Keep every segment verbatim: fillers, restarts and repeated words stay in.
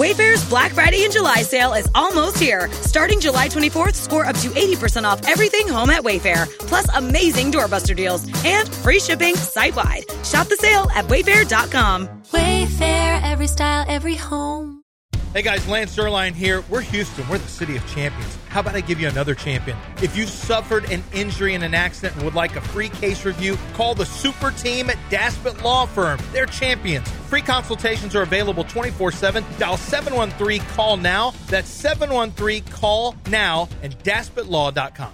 Wayfair's Black Friday and July sale is almost here. Starting July twenty-fourth, score up to eighty percent off everything home at Wayfair, plus amazing doorbuster deals and free shipping site-wide. Shop the sale at wayfair dot com. Wayfair, every style, every home. Hey guys, Lance Zierlein here. We're Houston. We're the city of champions. How about I give you another champion? If you've suffered an injury in an accident and would like a free case review, call the super team at Daspit Law Firm. They're champions. Free consultations are available twenty-four seven. Dial seven one three, call now. That's seven one three, call now and daspit law dot com.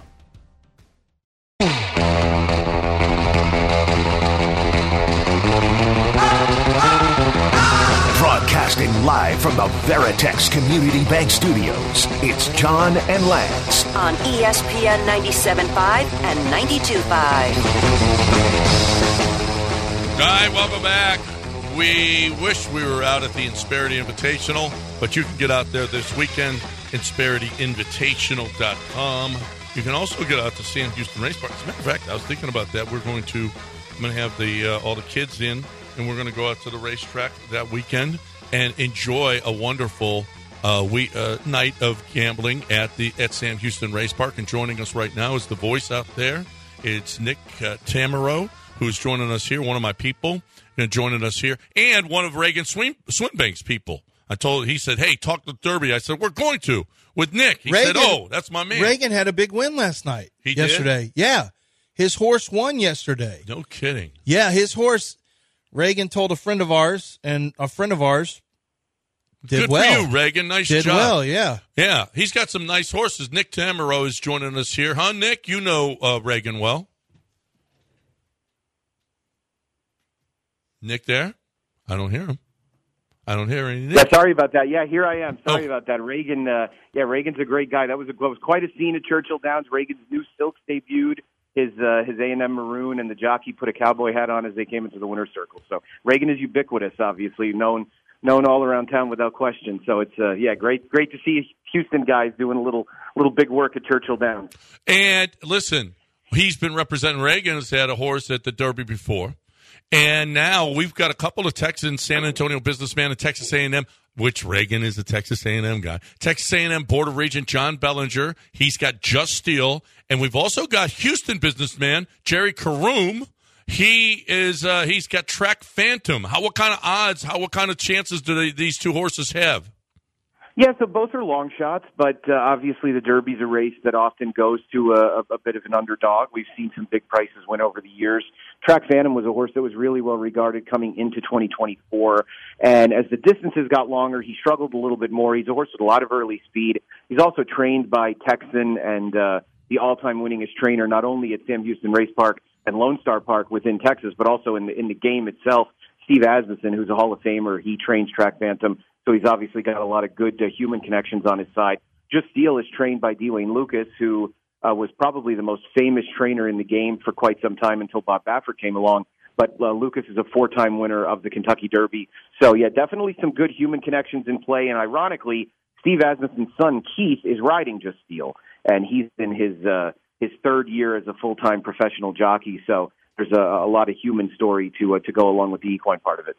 Broadcasting live from the Veritex Community Bank Studios, it's John and Lance on E S P N ninety-seven point five and ninety-two point five. All right, welcome back. We wish we were out at the Insperity Invitational, but you can get out there this weekend, insperity invitational dot com. You can also get out to Sam Houston Race Park. As a matter of fact, I was thinking about that. We're going to, I'm going to have the uh, all the kids in, and we're going to go out to the racetrack that weekend and enjoy a wonderful uh, we, uh, night of gambling at the at Sam Houston Race Park. And joining us right now is the voice out there. It's Nick uh, Tammaro, who's joining us here, one of my people, and joining us here, and one of Reagan Swin- Swinbank's people. I told he said, "Hey, talk to Derby." I said, "We're going to with Nick." He Reagan, said, "Oh, that's my man." Reagan had a big win last night. He yesterday. did? Yeah, his horse won yesterday. No kidding. Yeah, his horse. Reagan told a friend of ours, and a friend of ours did Good well. for you, Reagan. Nice did job. Did well, yeah. Yeah, he's got some nice horses. Nick Tammaro is joining us here. Huh, Nick? You know uh, Reagan well. Nick there? I don't hear him. I don't hear any. Yeah, sorry about that. Yeah, here I am. Sorry Oh. about that. Reagan, uh, yeah, Reagan's a great guy. That was, a, was quite a scene at Churchill Downs. Reagan's new Silks debuted. His uh, his A and M maroon, and the jockey put a cowboy hat on as they came into the winner's circle. So Reagan is ubiquitous, obviously, known known all around town without question. So it's uh, yeah, great great to see Houston guys doing a little little big work at Churchill Downs. And listen, he's been representing Reagan. Has had a horse at the Derby before, and now we've got a couple of Texans, San Antonio businessman and Texas A and M. Which Reagan is a Texas A and M guy. Texas A and M Board of Regent John Bellinger. He's got Just Steel. And we've also got Houston businessman Jerry Karoom. He is, uh, he's got Track Phantom. How, what kind of odds, how, what kind of chances do they, these two horses have? Yeah, so both are long shots, but uh, obviously the Derby's a race that often goes to a, a bit of an underdog. We've seen some big prices win over the years. Track Phantom was a horse that was really well regarded coming into twenty twenty-four, and as the distances got longer, he struggled a little bit more. He's a horse with a lot of early speed. He's also trained by Texan and uh, the all-time winningest trainer, not only at Sam Houston Race Park and Lone Star Park within Texas, but also in the, in the game itself. Steve Asmussen, who's a Hall of Famer, he trains Track Phantom. So he's obviously got a lot of good uh, human connections on his side. Just Steel is trained by Dwayne Lucas, who uh, was probably the most famous trainer in the game for quite some time until Bob Baffert came along. But uh, Lucas is a four-time winner of the Kentucky Derby. So, yeah, definitely some good human connections in play. And ironically, Steve Asmussen's son, Keith, is riding Just Steel. And he's in his uh, his third year as a full-time professional jockey. So there's a, a lot of human story to uh, to go along with the equine part of it.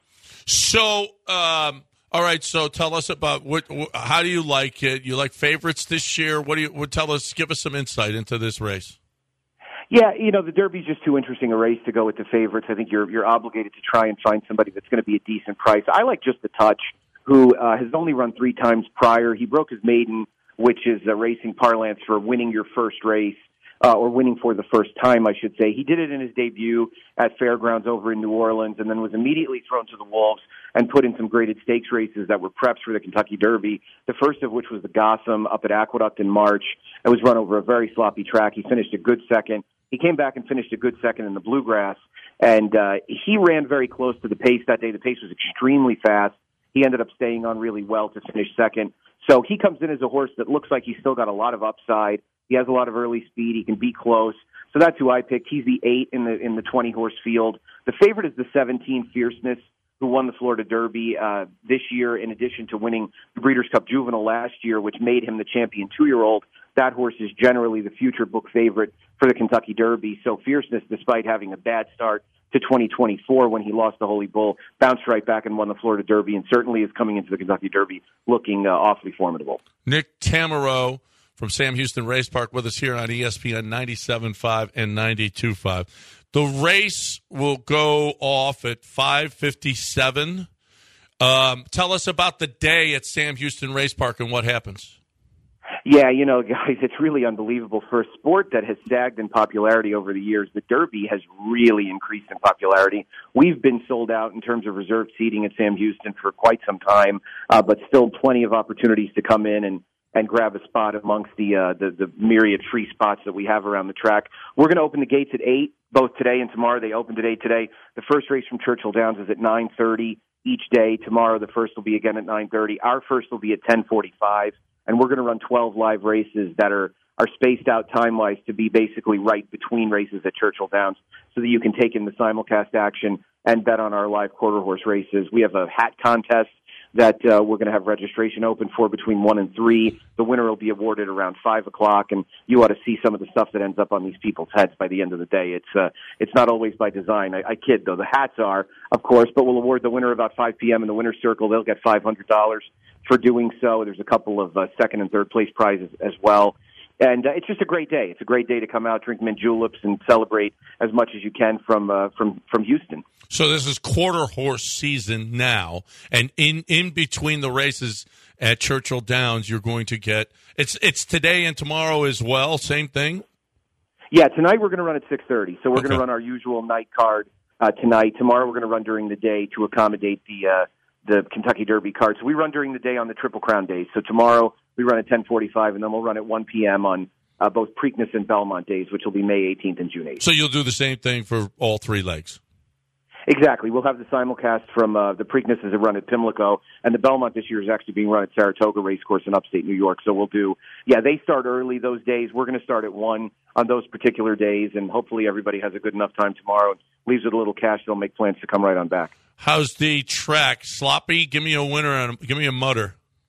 So, um all right, so tell us about what. How do you like it? You like favorites this year? What do you? What, tell us. Give us some insight into this race. Yeah, you know, the Derby's just too interesting a race to go with the favorites. I think you're you're obligated to try and find somebody that's going to be a decent price. I like Just the Touch, who uh, has only run three times prior. He broke his maiden, which is a racing parlance for winning your first race. Uh, or winning for the first time, I should say. He did it in his debut at Fairgrounds over in New Orleans and then was immediately thrown to the wolves and put in some graded stakes races that were preps for the Kentucky Derby, the first of which was the Gotham up at Aqueduct in March. It was run over a very sloppy track. He finished a good second. He came back and finished a good second in the Bluegrass, and uh, he ran very close to the pace that day. The pace was extremely fast. He ended up staying on really well to finish second. So he comes in as a horse that looks like he's still got a lot of upside. He has a lot of early speed. He can be close. So that's who I picked. He's the eight in the in the twenty horse field. The favorite is the seventeen Fierceness, who won the Florida Derby uh, this year, in addition to winning the Breeders' Cup Juvenile last year, which made him the champion two-year-old. that horse is generally the future book favorite for the Kentucky Derby. So Fierceness, despite having a bad start to twenty twenty-four when he lost the Holy Bull, bounced right back and won the Florida Derby, and certainly is coming into the Kentucky Derby looking uh, awfully formidable. Nick Tammaro from Sam Houston Race Park with us here on E S P N ninety-seven point five and ninety-two point five. The race will go off at five fifty-seven. Um, tell us about the day at Sam Houston Race Park and what happens. Yeah, you know, guys, it's really unbelievable. For a sport that has sagged in popularity over the years, the Derby has really increased in popularity. We've been sold out in terms of reserved seating at Sam Houston for quite some time, uh, but still plenty of opportunities to come in and, and grab a spot amongst the, uh, the the myriad free spots that we have around the track. We're going to open the gates at eight, both today and tomorrow. They opened at eight today. The first race from Churchill Downs is at nine thirty each day. Tomorrow, the first will be again at nine thirty. Our first will be at ten forty-five. And we're going to run twelve live races that are, are spaced out time-wise to be basically right between races at Churchill Downs so that you can take in the simulcast action and bet on our live quarter horse races. We have a hat contest that uh, we're going to have registration open for between one and three. The winner will be awarded around five o'clock, and you ought to see some of the stuff that ends up on these people's heads by the end of the day. It's uh, it's not always by design. I, I kid, though. The hats are, of course, but we'll award the winner about five p.m. in the winner's circle. They'll get five hundred dollars for doing so. There's a couple of uh, second and third place prizes as well. And uh, it's just a great day. It's a great day to come out, drink mint juleps, and celebrate as much as you can from uh, from from Houston. So this is quarter horse season now, and in, in between the races at Churchill Downs, you're going to get it's it's today and tomorrow as well. Same thing. Yeah, tonight we're going to run at six thirty. So we're Okay. going to run our usual night card uh, tonight. Tomorrow we're going to run during the day to accommodate the uh, the Kentucky Derby card. So we run during the day on the Triple Crown days. So tomorrow we run at ten forty-five, and then we'll run at one p.m. on uh, both Preakness and Belmont days, which will be May eighteenth and June eighth. So you'll do the same thing for all three legs. Exactly. We'll have the simulcast from uh, the Preakness as a run at Pimlico, and the Belmont this year is actually being run at Saratoga Racecourse in upstate New York. So we'll do, yeah, they start early those days. We're going to start at one on those particular days, and hopefully everybody has a good enough time tomorrow and leaves with a little cash. They'll make plans to come right on back. How's the track? Sloppy? Give me a winner and give me a mutter.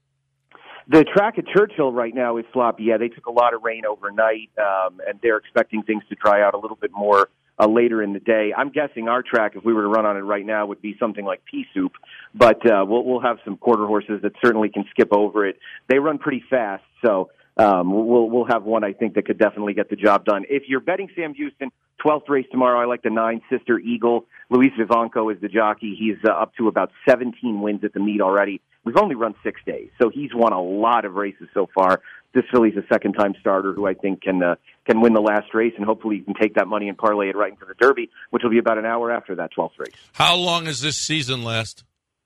The track at Churchill right now is sloppy. Yeah, they took a lot of rain overnight, um, and they're expecting things to dry out a little bit more uh, later in the day. I'm guessing our track, if we were to run on it right now, would be something like pea soup, but uh, we'll, we'll have some quarter horses that certainly can skip over it. They run pretty fast, so um, we'll we'll have one I think that could definitely get the job done. If you're betting Sam Houston, twelfth race tomorrow, I like the nine, Sister Eagle. Luis Vivanco is the jockey. He's uh, up to about seventeen wins at the meet already. We've only run six days, so he's won a lot of races so far. This filly's a second-time starter who I think can uh, can win the last race, and hopefully you can take that money and parlay it right into the Derby, which will be about an hour after that twelfth race. How long does this season last?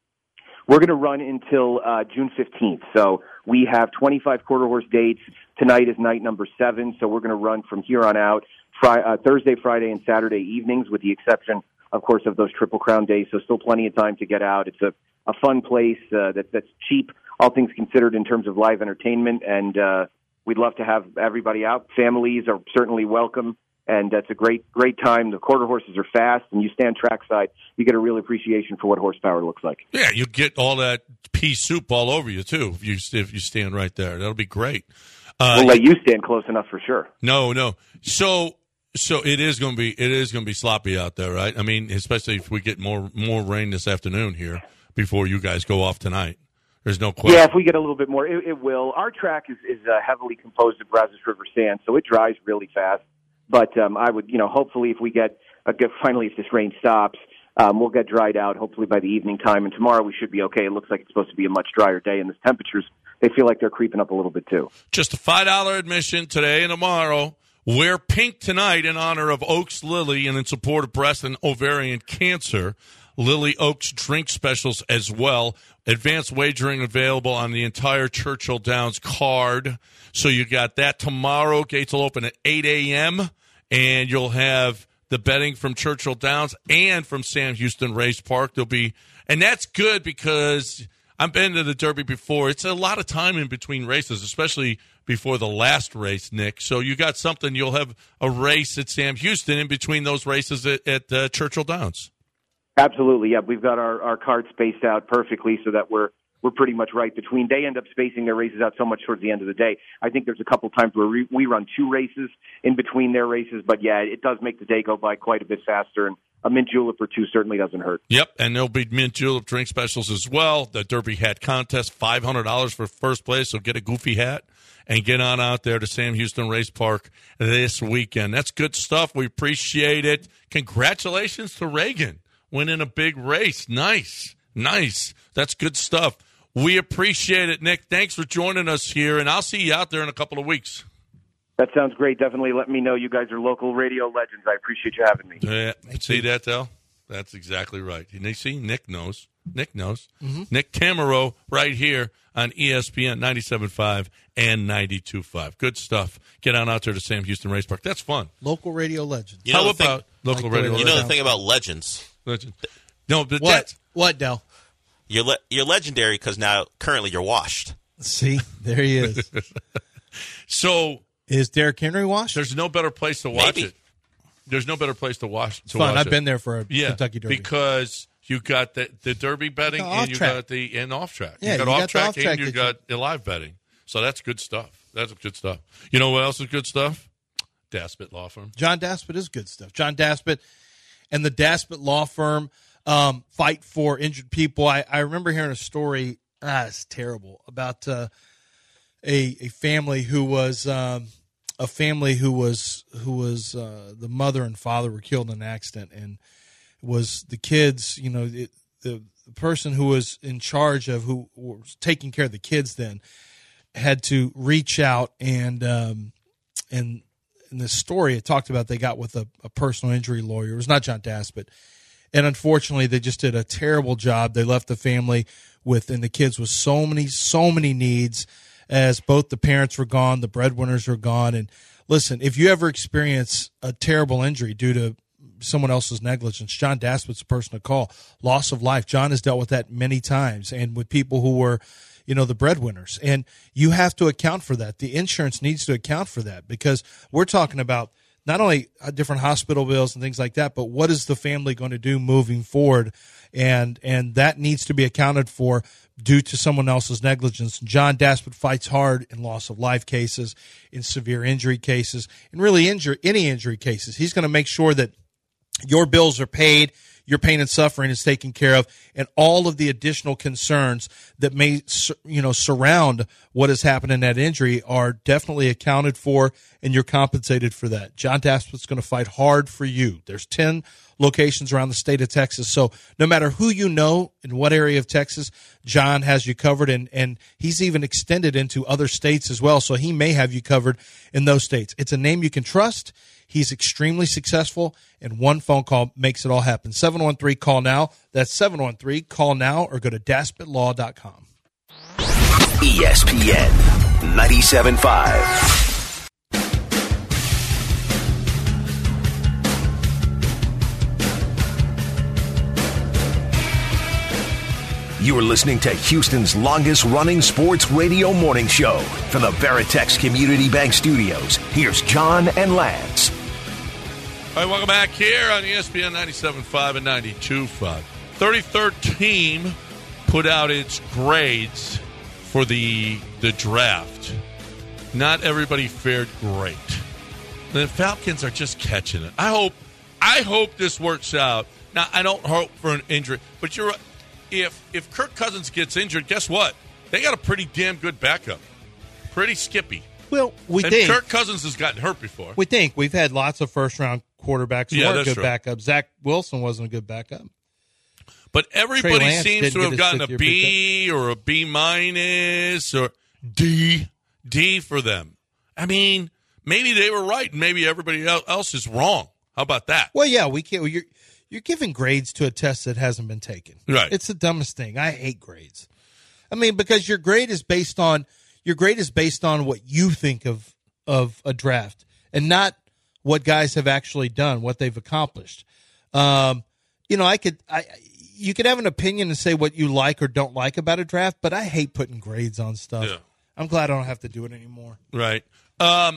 We're going to run until uh, June fifteenth, so we have twenty-five quarter horse dates. Tonight is night number seven, so we're going to run from here on out Friday, uh, Thursday, Friday, and Saturday evenings, with the exception, of course, of those Triple Crown days, so still plenty of time to get out. It's a, a fun place uh, that, that's cheap, all things considered, in terms of live entertainment, and uh, we'd love to have everybody out. Families are certainly welcome, and that's a great, great time. The quarter horses are fast, and you stand trackside, you get a real appreciation for what horsepower looks like. Yeah, you get all that pea soup all over you, too, if you, if you stand right there. That'll be great. Uh, we'll let you stand close enough for sure. No, no. So... So it is going to be it is going to be sloppy out there, right? I mean, especially if we get more more rain this afternoon here before you guys go off tonight. There's no question. Yeah, if we get a little bit more, it, it will. Our track is is uh, heavily composed of Brazos River sand, so it dries really fast. But um, I would, you know, hopefully if we get a good, finally if this rain stops, um, we'll get dried out. Hopefully by the evening time, and tomorrow we should be okay. It looks like it's supposed to be a much drier day, and the temperatures, they feel like they're creeping up a little bit too. Just a five dollar admission today and tomorrow. Wear pink tonight in honor of Oaks Lily and in support of breast and ovarian cancer. Lily Oaks drink specials as well. Advanced wagering available on the entire Churchill Downs card. So you got that tomorrow. Gates will open at eight a.m. and you'll have the betting from Churchill Downs and from Sam Houston Race Park. There'll be, and that's good because I've been to the Derby before. It's a lot of time in between races, especially before the last race, Nick. So you got something. You'll have a race at Sam Houston in between those races at, at uh, Churchill Downs. Absolutely, yeah. We've got our, our card spaced out perfectly so that we're were pretty much right. Between they end up spacing their races out so much towards the end of the day. I think there's a couple times where we, we run two races in between their races, but yeah, it does make the day go by quite a bit faster, and a mint julep or two certainly doesn't hurt. Yep, and there'll be mint julep drink specials as well. The Derby Hat Contest, five hundred dollars for first place, so get a goofy hat and get on out there to Sam Houston Race Park this weekend. That's good stuff. We appreciate it. Congratulations to Reagan winning a big race. Nice, nice. That's good stuff. We appreciate it, Nick. Thanks for joining us here, and I'll see you out there in a couple of weeks. That sounds great. Definitely let me know. You guys are local radio legends. I appreciate you having me. Yeah, see that, though? That's exactly right. And you see, Nick knows. Nick knows. Mm-hmm. Nick Tammaro right here on E S P N ninety-seven point five and ninety-two point five. Good stuff. Get on out there to Sam Houston Race Park. That's fun. Local radio legends. You know How the about thing, local like radio You legends? know the thing about legends. Legend. No, but What? that's What, Del? You're le- you're legendary because now currently you're washed. See, there he is. so. Is Derrick Henry washed? There's no better place to watch Maybe. it. There's no better place to watch. To Fun. watch I've it. been there for a yeah, Kentucky Derby. because you got the the Derby betting The and you off-track. got the and off track. Yeah, you got you got off the track off-track and you that got the live betting. So that's good stuff. That's good stuff. You know what else is good stuff? Daspit Law Firm. John Daspit is good stuff. John Daspit and the Daspit Law Firm um, fight for injured people. I, I remember hearing a story, ah, it's terrible, about uh, a a family who was um, a family who was who was uh, the mother and father were killed in an accident, and was the kids. You know, it, the the person who was in charge of who was taking care of the kids then had to reach out and um, and. In this story, it talked about they got with a, a personal injury lawyer. It was not John Daspit. And unfortunately, they just did a terrible job. They left the family with, and the kids with so many, so many needs, as both the parents were gone, the breadwinners were gone. And listen, if you ever experience a terrible injury due to someone else's negligence, John Daspit's the person to call. Loss of life. John has dealt with that many times, and with people who were, you know, the breadwinners. And you have to account for that. The insurance needs to account for that, because we're talking about not only different hospital bills and things like that, but what is the family going to do moving forward? And and that needs to be accounted for due to someone else's negligence. John Daspit fights hard in loss of life cases, in severe injury cases, and really injury, any injury cases. He's going to make sure that your bills are paid, your pain and suffering is taken care of, and all of the additional concerns that may, you know, surround what has happened in that injury are definitely accounted for, and you're compensated for that. John Daspit's going to fight hard for you. There's ten locations around the state of Texas, so no matter who you know in what area of Texas, John has you covered, and, and he's even extended into other states as well, so he may have you covered in those states. It's a name you can trust. He's extremely successful, and one phone call makes it all happen. seven one three, call now. That's seven one three, call now, or go to daspit law dot com. E S P N ninety-seven point five. You are listening to Houston's longest-running sports radio morning show from the Veritex Community Bank Studios. Here's John and Lance. All right, welcome back here on E S P N ninety-seven point five and ninety-two point five. thirty-third team put out its grades for the the draft. Not everybody fared great. The Falcons are just catching it. I hope I hope this works out. Now, I don't hope for an injury, but you're right. If if Kirk Cousins gets injured, guess what? They got a pretty damn good backup. Pretty skippy. Well, we and think Kirk Cousins has gotten hurt before. We think we've had lots of first-round quarterbacks who Yeah, weren't that's good true. backups. Zach Wilson wasn't a good backup. But Trey everybody Lance seems didn't to get have his gotten a fifth-year B or a B minus or D, D for them. I mean, maybe they were right, and maybe everybody else is wrong. How about that? Well, yeah, we can't. You're you're giving grades to a test that hasn't been taken. Right. It's the dumbest thing. I hate grades. I mean, because your grade is based on your grade is based on what you think of of a draft, and not what guys have actually done, what they've accomplished. Um, you know, I could I you could have an opinion and say what you like or don't like about a draft, but I hate putting grades on stuff. Yeah. I'm glad I don't have to do it anymore. Right. Um,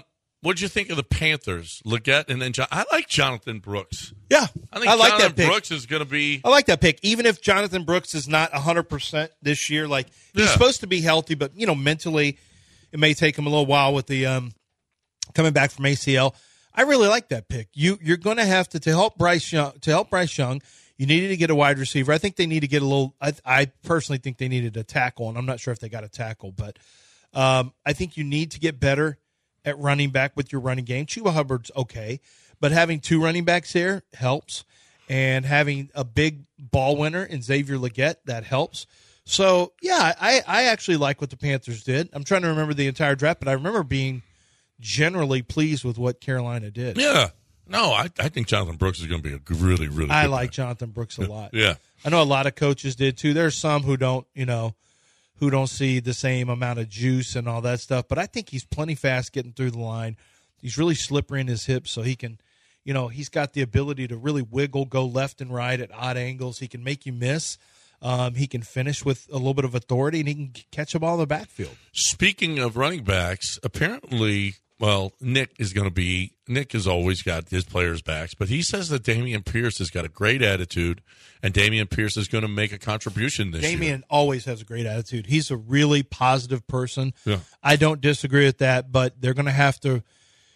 What'd you think of the Panthers? Leggett and then John. I like Jonathan Brooks. Yeah, I think I like Jonathan that pick. Brooks is going to be. I like that pick. Even if Jonathan Brooks is not one hundred percent this year, like he's Yeah. supposed to be healthy, but you know, mentally, it may take him a little while with the um, coming back from A C L. I really like that pick. You you're going to have to to help Bryce Young to help Bryce Young. You needed to get a wide receiver. I think they need to get a little. I, I personally think they needed a tackle, and I'm not sure if they got a tackle, but um, I think you need to get better at running back with your running game. Chuba Hubbard's okay, but having two running backs there helps, and having a big ball winner in Xavier Leggett, that helps. So, yeah, I, I actually like what the Panthers did. I'm trying to remember the entire draft, but I remember being generally pleased with what Carolina did. Yeah. No, I, I think Jonathan Brooks is going to be a really, really I good like guy. Jonathan Brooks a lot. Yeah. I know a lot of coaches did too. There's some who don't, you know, who don't see the same amount of juice and all that stuff. But I think he's plenty fast getting through the line. He's really slippery in his hips, so he can, you know, he's got the ability to really wiggle, go left and right at odd angles. He can make you miss. Um, he can finish with a little bit of authority, and he can catch a ball in the backfield. Speaking of running backs, apparently, well, Nick is going to be – Nick has always got his players' backs, but he says that Dameon Pierce has got a great attitude, and Dameon Pierce is going to make a contribution this Dameon year. always has a great attitude. He's a really positive person. Yeah. I don't disagree with that, but they're going to have to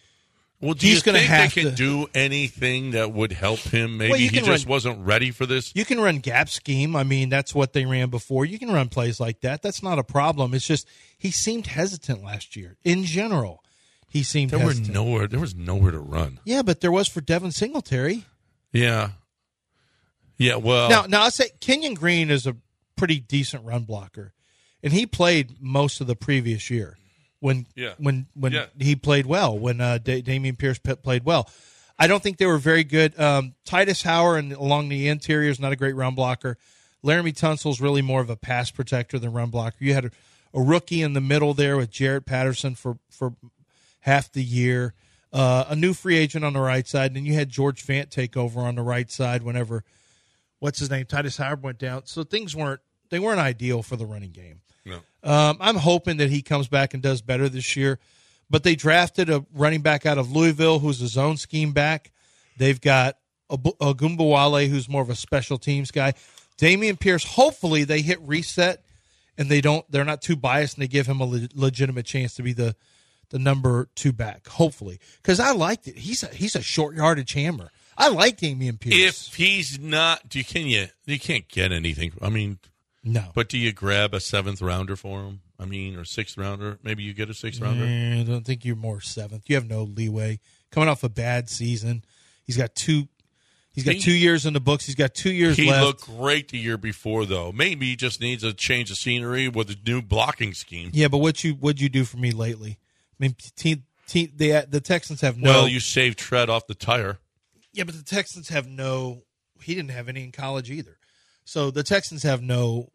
– Well, do he's you gonna think have they can to- do anything that would help him? Maybe Well, you he can just run- wasn't ready for this? You can run gap scheme. I mean, that's what they ran before. You can run plays like that. That's not a problem. It's just he seemed hesitant last year. In general, he seemed There were hesitant. nowhere. There was nowhere to run. Yeah, but there was for Devin Singletary. Yeah. Yeah, well. Now, now I'll say Kenyon Green is a pretty decent run blocker, and he played most of the previous year when Yeah. when when Yeah. he played well, when uh, da- Dameon Pierce p- played well. I don't think they were very good. Um, Titus Howard and along the interior is not a great run blocker. Laramie Tunsil's really more of a pass protector than run blocker. You had a, a rookie in the middle there with Jarrett Patterson for, for half the year, uh, a new free agent on the right side, and then you had George Fant take over on the right side whenever what's his name Titus Howard went down. So things weren't they weren't ideal for the running game. No. Um, I'm hoping that he comes back and does better this year. But they drafted a running back out of Louisville who's a zone scheme back. They've got Ogunbowale, who's more of a special teams guy. Dameon Pierce, hopefully they hit reset and they don't they're not too biased and they give him a le- legitimate chance to be the the number two back. Hopefully, because I liked it. He's a, he's a short yardage hammer. I like Dameon Pierce. If he's not, do you, can you, you can't get anything. I mean, no. But do you grab a seventh rounder for him? I mean, or sixth rounder? Maybe you get a sixth rounder. Eh, I don't think you're more seventh. You have no leeway. Coming off a bad season, he's got two. He's got He- two years in the books. He's got two years He left. looked great the year before, though. Maybe he just needs a change of scenery with a new blocking scheme. Yeah, but what you what'd you do for me lately? I mean, te- te- the the Texans have no. Well, you saved tread off the tire. Yeah, but the Texans have no. He didn't have any in college either, so the Texans have no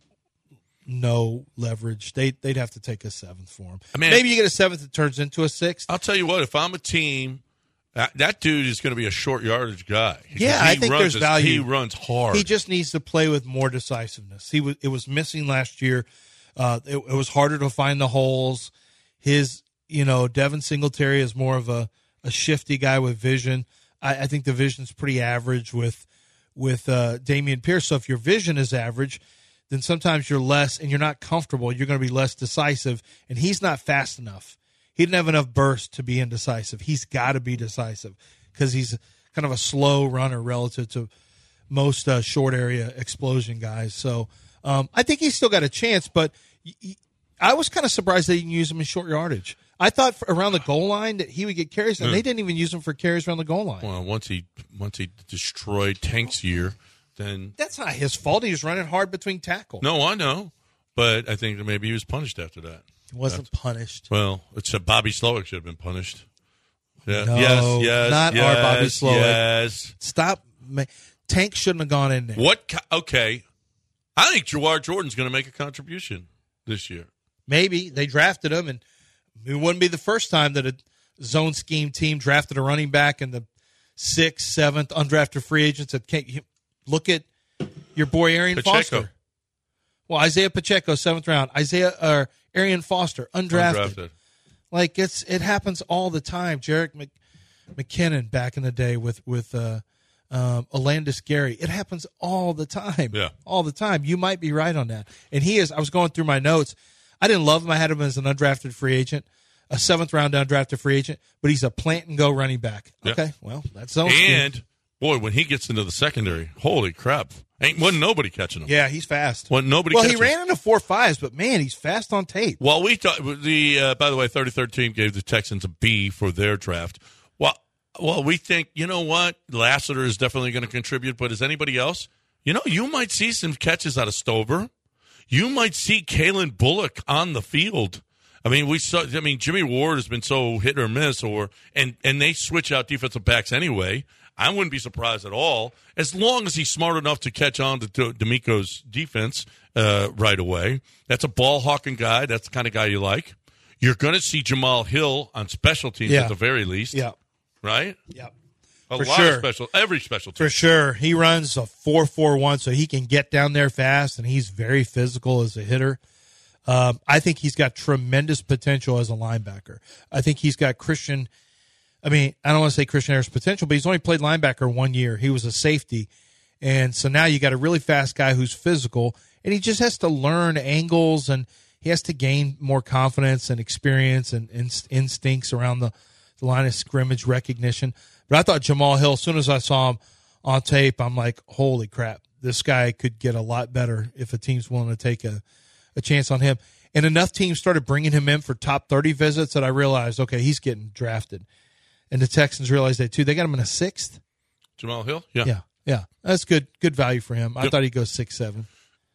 no leverage. They they'd have to take a seventh for him. I mean, maybe you get a seventh that turns into a sixth. I'll tell you what. If I'm a team, that, that dude is going to be a short yardage guy. Yeah, He I think runs there's as- value. He runs hard. He just needs to play with more decisiveness. He was it was missing last year. Uh, it, it was harder to find the holes. His you know Devin Singletary is more of a, a shifty guy with vision. I, I think the vision's pretty average with with uh, Dameon Pierce. So if your vision is average, then sometimes you're less and you're not comfortable. You're going to be less decisive, and he's not fast enough. He didn't have enough burst to be indecisive. He's got to be decisive because he's kind of a slow runner relative to most uh, short area explosion guys. So um, I think he's still got a chance, but y- y- I was kind of surprised they didn't use him in short yardage. I thought for around the goal line that he would get carries, and Yeah. they didn't even use him for carries around the goal line. well, once he once he destroyed Tank's year, then That's not his fault. He was running hard between tackle. no, I know, but I think that maybe he was punished after that. He wasn't punished. Well, it's a Bobby Slowick should have been punished. Yeah. No, yes, yes, not yes, our Bobby Slowick. Yes. Stop. Ma- Tank shouldn't have gone in there. What? co- Okay, I think Jawar Jordan's going to make a contribution this year. Maybe they drafted him, and it wouldn't be the first time that a zone scheme team drafted a running back in the sixth, seventh, undrafted free agents. That can't look at your boy Arian Pacheco. Foster. Well, Isaiah Pacheco, seventh round. Isaiah or Arian Foster, undrafted. Undrafted. Like it's it happens all the time. Jerick Mc, McKinnon back in the day with with uh, um, Alandis Gary. It happens all the time. Yeah, all the time. You might be right on that. And he is. I was going through my notes. I didn't love him. I had him as an undrafted free agent, a seventh round undrafted free agent. But he's a plant and go running back. Okay, yeah. Well that's so. And boy, when he gets into the secondary, holy crap! Ain't wasn't nobody catching him. Yeah, he's fast. Wasn't nobody. Well, catching he ran into four fives, but man, he's fast on tape. Well, we thought the uh, by the way, thirty-third team gave the Texans a B for their draft. Well, well, we think you know what, Lassiter is definitely going to contribute, but is anybody else? You know, you might see some catches out of Stover. You might see Kalen Bullock on the field. I mean, we saw. I mean, Jimmy Ward has been so hit or miss, or and and they switch out defensive backs anyway. I wouldn't be surprised at all, as long as he's smart enough to catch on to D'Amico's defense uh, right away. That's a ball-hawking guy. That's the kind of guy you like. You're going to see Jamal Hill on special teams yeah. at the very least. Yeah. Right? Yeah. A For lot sure. of special, every special team. For sure. He runs a four four one, so he can get down there fast, and he's very physical as a hitter. Um, I think he's got tremendous potential as a linebacker. I think he's got Christian – I mean, I don't want to say Christian Harris potential, but he's only played linebacker one year. He was a safety. And so now you got a really fast guy who's physical, and he just has to learn angles, and he has to gain more confidence and experience and inst- instincts around the, the line of scrimmage recognition. But I thought Jamal Hill, as soon as I saw him on tape, I'm like, holy crap, this guy could get a lot better if a team's willing to take a, a chance on him. And enough teams started bringing him in for top thirty visits that I realized, okay, he's getting drafted. And the Texans realized that, too. They got him in a sixth. Jamal Hill? Yeah. Yeah, yeah. That's good good value for him. I Yep. thought he'd go six seven.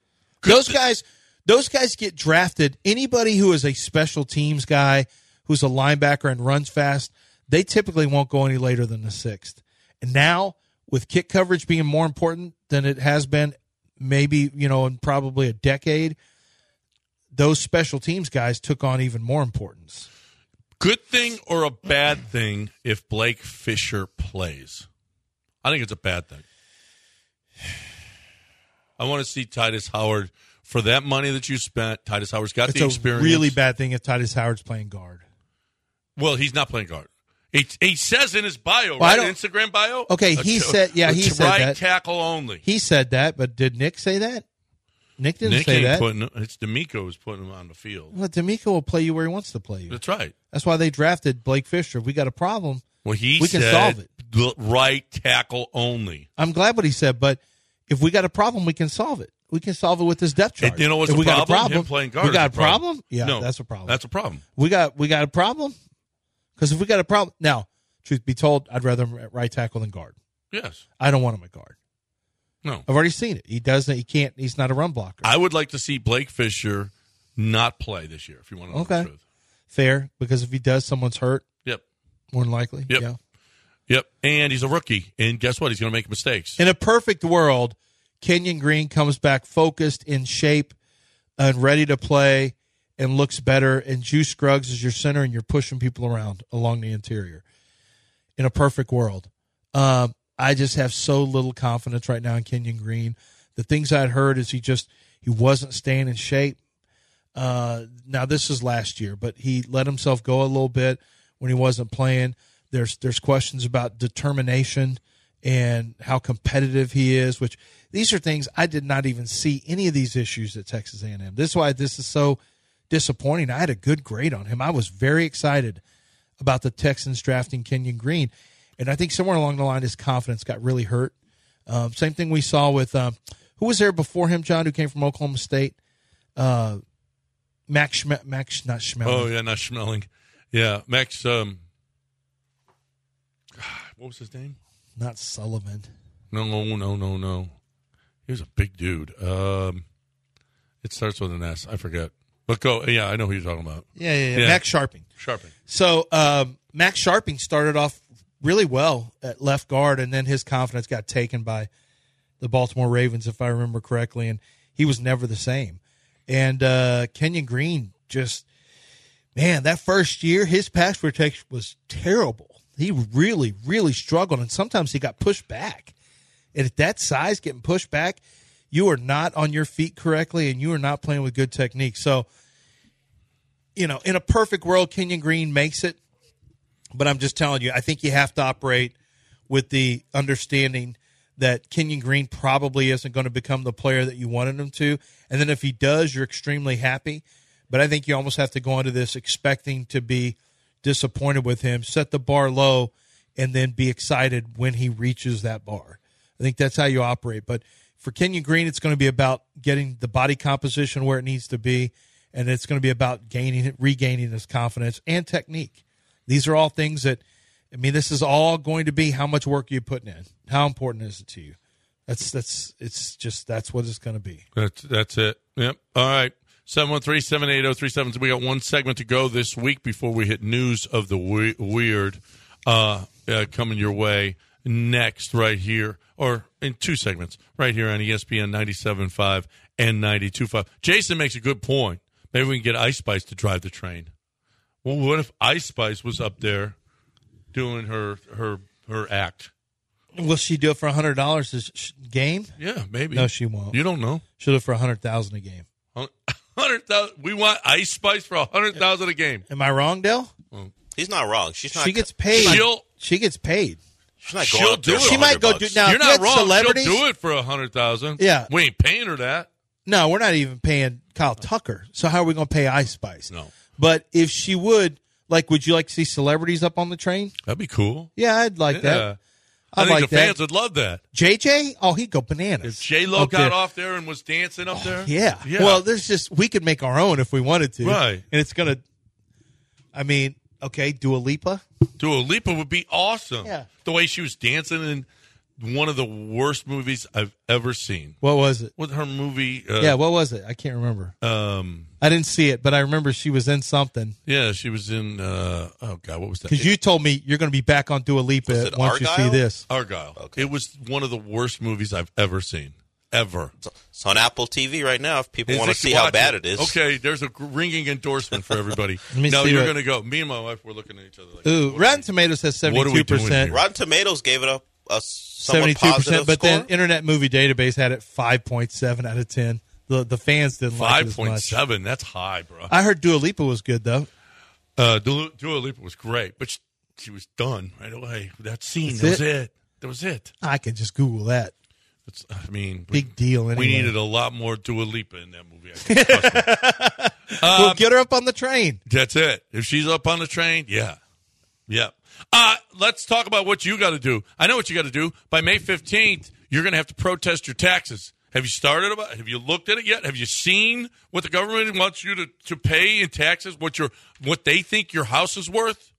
Those guys, those guys get drafted. Anybody who is a special teams guy, who's a linebacker and runs fast, they typically won't go any later than the sixth. And now, with kick coverage being more important than it has been maybe, you know, in probably a decade, those special teams guys took on even more importance. Good thing or a bad thing if Blake Fisher plays? I think it's a bad thing. I want to see Titus Howard for that money that you spent. Titus Howard's got it's the experience. It's a really bad thing if Titus Howard's playing guard. Well, he's not playing guard. He, he says in his bio, well, right? Instagram bio? Okay, he a, said, yeah, he said right that. tackle only. He said that, but did Nick say that? Nick didn't Nick say ain't that. Putting, it's D'Amico who's putting him on the field. Well, D'Amico will play you where he wants to play you. That's right. That's why they drafted Blake Fisher. If we got a problem, well, he we can said solve it. The right tackle only. I'm glad what he said, but if we got a problem, we can solve it. We can solve it with this depth chart. And you know what's if the we problem? Got a problem? Him playing guard we got is a problem? problem? Yeah, no, that's a problem. That's a problem. We got we got a problem? Because if we got a problem, now, truth be told, I'd rather him at right tackle than guard. Yes. I don't want him at guard. No. I've already seen it. He doesn't. He can't. He's not a run blocker. I would like to see Blake Fisher not play this year, if you want to know okay. the truth. Fair, because if he does, someone's hurt. Yep. More than likely. Yep. Yeah. Yep. And he's a rookie. And guess what? He's going to make mistakes. In a perfect world, Kenyon Green comes back focused, in shape, and ready to play, and looks better. And Juice Scruggs is your center, and you're pushing people around along the interior. In a perfect world. Um, I just have so little confidence right now in Kenyon Green. The things I'd heard is he just he wasn't staying in shape. Uh, now, this is last year, but he let himself go a little bit when he wasn't playing. There's there's questions about determination and how competitive he is, which these are things I did not even see any of these issues at Texas A and M. This is why this is so disappointing. I had a good grade on him. I was very excited about the Texans drafting Kenyon Green. And I think somewhere along the line, his confidence got really hurt. Um, same thing we saw with um, who was there before him, John, who came from Oklahoma State? Uh, Max, Schme- Max, not Schmeling. Oh, yeah, not Schmeling. Yeah, Max, um, what was his name? Not Sullivan. No, no, no, no, no. He was a big dude. Um, it starts with an S. I forget. But go, yeah, I know who you're talking about. Yeah, yeah, yeah. yeah. Max Sharping. Sharping. So um, Max Sharping started off really well at left guard, and then his confidence got taken by the Baltimore Ravens, if I remember correctly, and he was never the same. And uh, Kenyon Green just, man, that first year, his pass protection was terrible. He really, really struggled, and sometimes he got pushed back. And at that size, getting pushed back, you are not on your feet correctly, and you are not playing with good technique. So you know, in a perfect world, Kenyon Green makes it. But I'm just telling you, I think you have to operate with the understanding that Kenyon Green probably isn't going to become the player that you wanted him to. And then if he does, you're extremely happy. But I think you almost have to go into this expecting to be disappointed with him, set the bar low, and then be excited when he reaches that bar. I think that's how you operate. But for Kenyon Green, it's going to be about getting the body composition where it needs to be, and it's going to be about gaining, regaining his confidence and technique. These are all things that, I mean, this is all going to be how much work you're putting in. How important is it to you? That's that's it's just that's what it's going to be. That's that's it. Yep. All right. seven one three, seven eight zero, three seven zero. We got one segment to go this week before we hit news of the we- weird uh, uh, coming your way next right here, or in two segments right here on E S P N ninety-seven point five and ninety-two point five. Jason makes a good point. Maybe we can get Ice Spice to drive the train. Well, what if Ice Spice was up there doing her her her act? Will she do it for one hundred dollars a game? Yeah, maybe. No, she won't. You don't know. She'll do it for one hundred thousand dollars a game. one hundred thousand. We want Ice Spice for one hundred thousand dollars a game. Am I wrong, Dale? Well, he's not wrong. She's not. She gets paid. She'll, she gets paid. She's not going she'll up there do for it. She might go do bucks. now. You're not wrong. Celebrities, She'll do it for one hundred thousand dollars. Yeah. We ain't paying her that. No, we're not even paying Kyle Tucker. So how are we going to pay Ice Spice? No. But if she would, like, would you like to see celebrities up on the train? That'd be cool. Yeah, I'd like Yeah. that. I I'd think like the that. fans would love that. J J? Oh, he'd go bananas. If J-Lo up got there. off there and was dancing up there. Yeah. Yeah. Well, there's just, we could make our own if we wanted to. Right. And it's going to, I mean, okay, Dua Lipa. Dua Lipa would be awesome. Yeah. The way she was dancing in one of the worst movies I've ever seen. What was it? With her movie. Uh, Yeah, what was it? I can't remember. Um, I didn't see it, but I remember she was in something. yeah, she was in, uh, oh, God, what was that? Because you told me you're going to be back on Dua Lipa Was it once you Argyle? see this. Argyle. Okay. It was one of the worst movies I've ever seen. Ever. It's- It's on Apple T V right now if people Is want to it- see how watch bad it is. Okay, there's a ringing endorsement for everybody. me No, see you're what- going to go. Me and my wife were looking at each other like, Ooh, what Rotten are Tomatoes has What are we seventy-two doing percent. here? Rotten Tomatoes gave it a, a somewhat seventy-two positive percent, but then score. Internet Movie Database had it five point seven out of ten. The the fans didn't like it five as point much. seven. That's high, bro. I heard Dua Lipa was good, though. Uh, Dua, Dua Lipa was great, but she, she was done right away. That scene, That's that was it? it. That was it. I can just Google that. It's, I mean, Big deal, We anyway. needed a lot more Dua Lipa in that movie. I think. Trust me. We'll Um, get her up on the train. That's it. If she's up on the train, yeah. Yeah. Uh, let's talk about what you got to do. I know what you got to do. By May fifteenth, you're going to have to protest your taxes. Have you started about Have you looked at it yet? Have you seen what the government wants you to, to pay in taxes, what your what they think your house is worth?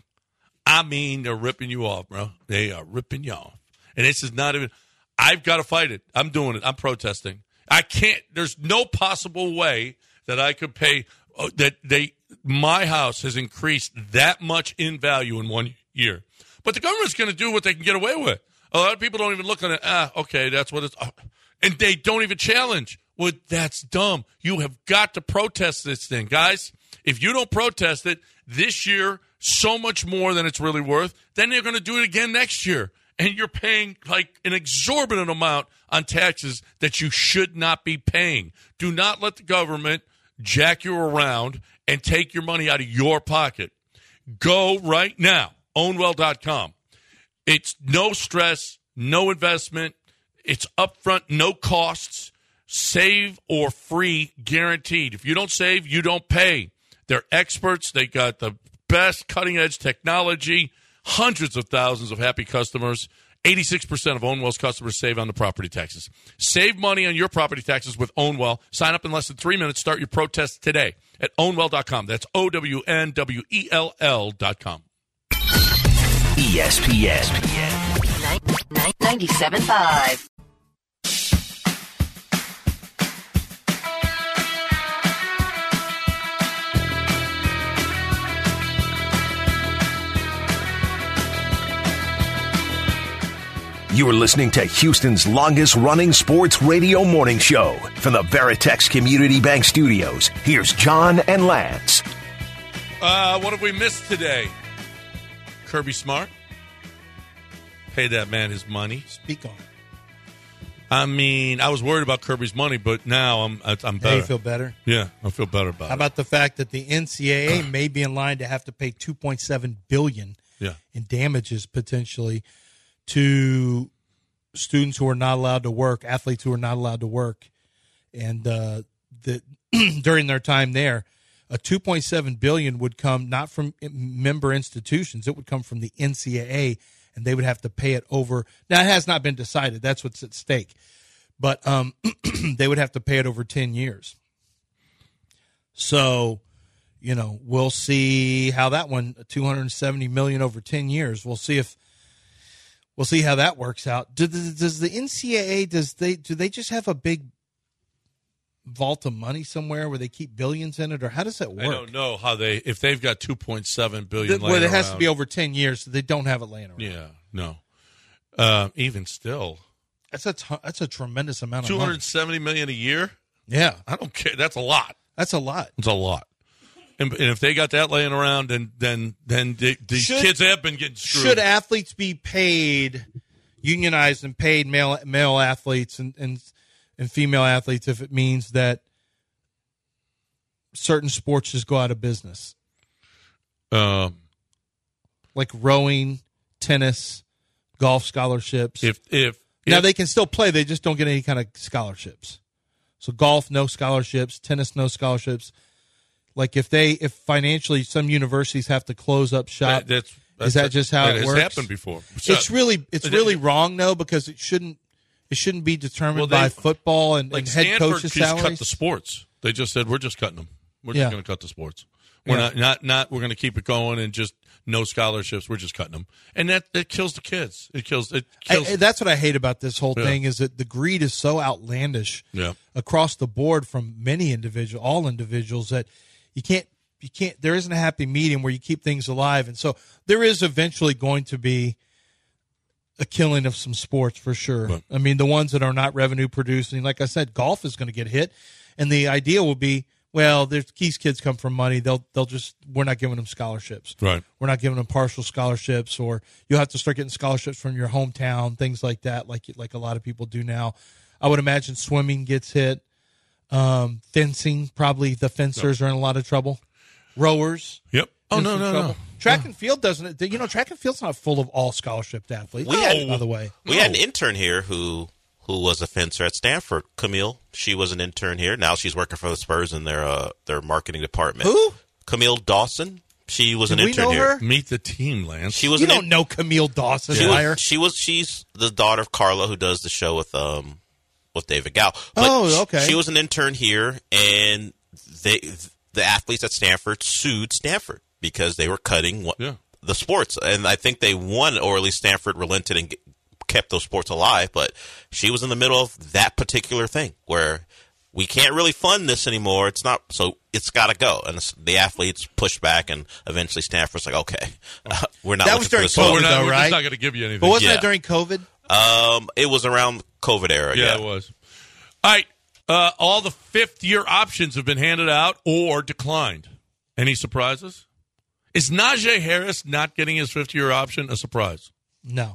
I mean, they're ripping you off, bro. They are ripping you off. And this is not even I've got to fight it. I'm doing it. I'm protesting. I can't there's no possible way that I could pay uh, that they my house has increased that much in value in one year. But the government's going to do what they can get away with. A lot of people don't even look on it. Ah, okay, that's what it's. Uh, and they don't even challenge. Well, that's dumb. You have got to protest this thing, guys. If you don't protest it this year, so much more than it's really worth, then they're going to do it again next year. And you're paying like an exorbitant amount on taxes that you should not be paying. Do not let the government jack you around and take your money out of your pocket. Go right now, own well dot com. It's no stress, no investment. It's upfront, no costs. Save or free guaranteed. If you don't save, you don't pay. They're experts. They got the best cutting-edge technology. Hundreds of thousands of happy customers. eighty-six percent of Ownwell's customers save on the property taxes. Save money on your property taxes with Ownwell. Sign up in less than three minutes. Start your protest today at own well dot com. That's O W N W E L L dot com. E S P N. ninety-seven point five. You are listening to Houston's longest running sports radio morning show from the Veritex Community Bank Studios. Here's John and Lance. Uh, what have we missed today? Kirby Smart. Pay that man his money. Speak on I mean, I was worried about Kirby's money, but now I'm I'm better. Now you feel better? Yeah, I feel better about How it. about the fact that the N C double A may be in line to have to pay two point seven billion dollars Yeah. in damages potentially to students who are not allowed to work, athletes who are not allowed to work, and uh, the during their time there. A two point seven billion dollars would come not from member institutions. It would come from the N C double A, and they would have to pay it over. Now, it has not been decided. That's what's at stake. But um, they would have to pay it over ten years. So, you know, we'll see how that one, two hundred seventy million dollars over ten years. We'll see if we'll see how that works out. Do the, does the N C double A, does they, do they just have a big vault of money somewhere where they keep billions in it, or how does that work? I don't know how they if they've got two point seven billion dollars. Well, it has around, to be over ten years, so they don't have it laying around. Yeah, no. Uh, even still, that's a t- that's a tremendous amount of two money. hundred seventy million dollars a year. Yeah, I don't care. That's a lot. That's a lot. It's a lot. And, and if they got that laying around, then then then they, these Should- kids have been getting screwed. Should athletes be paid, unionized and paid male male athletes and, and and female athletes if it means that certain sports just go out of business? Um, like rowing, tennis, golf scholarships. If if now if, they can still play, they just don't get any kind of scholarships. So golf, no scholarships. Tennis, no scholarships. Like if they, if financially some universities have to close up shop, that, that's, that's is that just how that it has works? happened before. So, It's really, it's really wrong though, because it shouldn't, it shouldn't be determined Well, by they- football and, like and head Stanford coaches' just salaries. cut the sports. They just said we're just cutting them. We're Yeah. just going to cut the sports. We're Yeah. not not not. We're going to keep it going and just no scholarships. We're just cutting them, and that that kills the kids. It kills. It kills. I- that's what I hate about this whole Yeah. thing is that the greed is so outlandish Yeah. across the board from many individual, all individuals, that you can't, you can't, there isn't a happy medium where you keep things alive. And so there is eventually going to be a killing of some sports for sure. Right. I mean, the ones that are not revenue producing, like I said, golf is going to get hit. And the idea will be, well, there's, these kids come from money. They'll, they'll just, we're not giving them scholarships. Right. We're not giving them partial scholarships, or you'll have to start getting scholarships from your hometown, things like that, like like a lot of people do now. I would imagine swimming gets hit. Um, fencing, probably the fencers are in a lot of trouble. Rowers. Yep. Oh, in no, some no, trouble. no. Track and field doesn't, you know, track and field's not full of all scholarship athletes, We had- by the way. We had an intern here who who was a fencer at Stanford, Camille. She was an intern here. Now she's working for the Spurs in their uh, their marketing department. Who? Camille Dawson. She was Do an we intern know here. her? Meet the team, Lance. She was You an don't know Camille Dawson, she liar. was, she was she's the daughter of Carla, who does the show with um with David Gow. But Oh, okay. She, she was an intern here, and they the athletes at Stanford sued Stanford because they were cutting what, Yeah. the sports, and I think they won, or at least Stanford relented and g- kept those sports alive. But she was in the middle of that particular thing where we can't really fund this anymore. It's not, so it's got to go. And the, the athletes pushed back, and eventually Stanford's like, okay, uh, we're not That looking was for during this. Well, COVID, we're not, though, we're right? just not going to give you anything. But wasn't Yeah. that during COVID? Um, it was around COVID era. yeah, Yeah, it was. All right. Uh, all the fifth-year options have been handed out or declined. Any surprises? Is Najee Harris not getting his fifth-year option a surprise? No.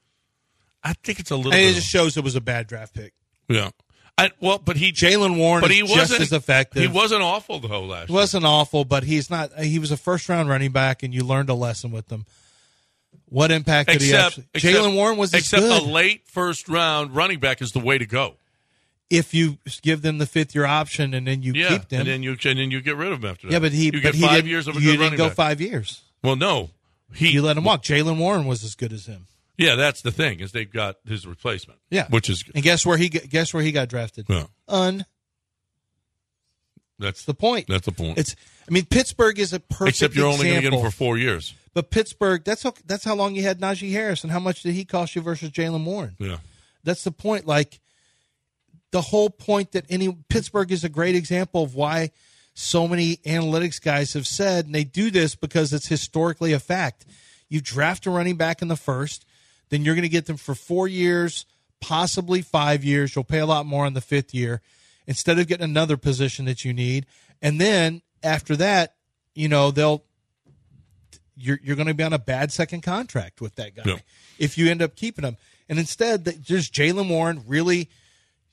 I think it's a little I mean, it bit. just shows it was a bad draft pick. Yeah. I, well, but he Jalen Warren but is he just wasn't as effective. He wasn't awful though last He wasn't awful, but he's not. He was a first round running back, and you learned a lesson with him. What impact year. did he Except, actually? except Jalen Warren was as except good. a late first round running back is the way to go. If you give them the fifth year option and then you Yeah, keep them, and then you and then you get rid of him after that. yeah, but he you but get he five didn't, years of a you good didn't running go back. five years. Well, no, he You let him walk. Jalen Warren was as good as him. Yeah, that's the thing is they've got his replacement. Yeah, which is and guess where he got- guess where he got drafted? yeah, Un. that's The point. That's the point. It's. I mean, Pittsburgh is a perfect Except you're only going to get him example. for four years. But Pittsburgh, that's how, that's how long you had Najee Harris, and how much did he cost you versus Jalen Warren? Yeah, That's the point. Like the whole point that any Pittsburgh is a great example of why so many analytics guys have said, and they do this because it's historically a fact. You draft a running back in the first, then you're going to get them for four years, possibly five years. You'll pay a lot more in the fifth year instead of getting another position that you need. And then after that, you know, they'll you're you're going to be on a bad second contract with that guy Yeah. if you end up keeping him. And instead, that just Jalen Warren really